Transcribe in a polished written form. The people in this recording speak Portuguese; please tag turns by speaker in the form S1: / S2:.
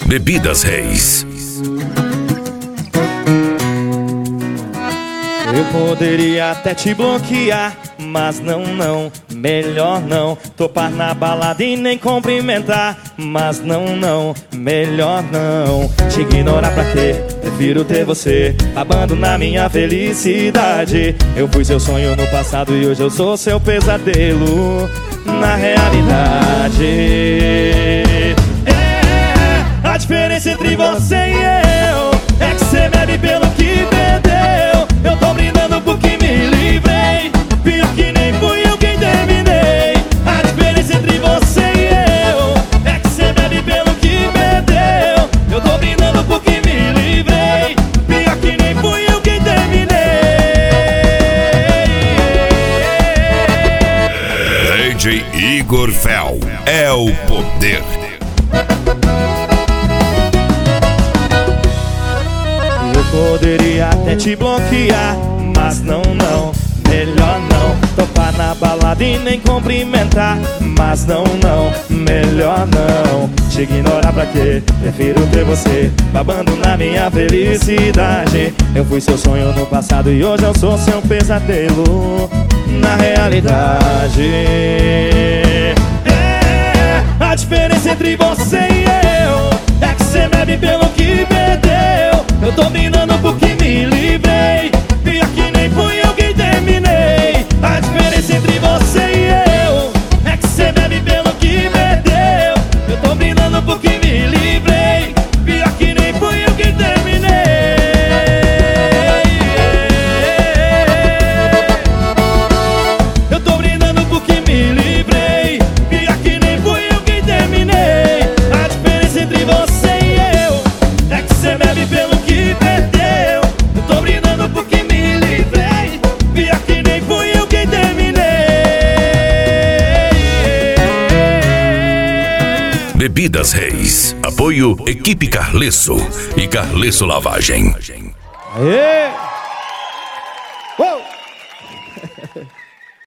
S1: Bebidas Reis.
S2: Eu poderia até te bloquear, mas não, melhor não. Topar na balada e nem cumprimentar, mas não, melhor não. Te ignorar pra quê? Prefiro ter você, abandonar minha felicidade. Eu fui seu sonho no passado e hoje eu sou seu pesadelo na realidade. A diferença entre você e eu é que você bebe pelo que perdeu. Eu tô brindando porque me livrei, pior que nem fui eu quem terminei. A diferença entre você e eu é que você bebe pelo que perdeu. Eu tô brindando porque me livrei, pior que nem fui eu quem terminei.
S1: DJ Igor Fel é o poder.
S2: Eu poderia até te bloquear, mas não, melhor não. Topar na balada e nem cumprimentar, mas não, melhor não. Te ignorar pra quê? Prefiro ter você, babando na minha felicidade. Eu fui seu sonho no passado e hoje eu sou seu pesadelo na realidade. A diferença entre você e eu é que você bebe pelo que perdeu. Eu tô brindando porque me livrei, pior que nem fui eu quem terminei. A diferença entre você e eu é que você bebe pelo que perdeu. Eu tô brindando porque me livrei, pior que nem fui eu quem terminei. Eu tô brindando porque me livrei, pior que nem fui eu quem terminei. A diferença entre você e eu é que você bebe pelo que perdeu. Eu tô brindando porque me livrei, pior que nem fui eu quem terminei.
S1: Bebidas Reis. Apoio Equipe Carlesso e Carlesso Lavagem.
S2: Aê!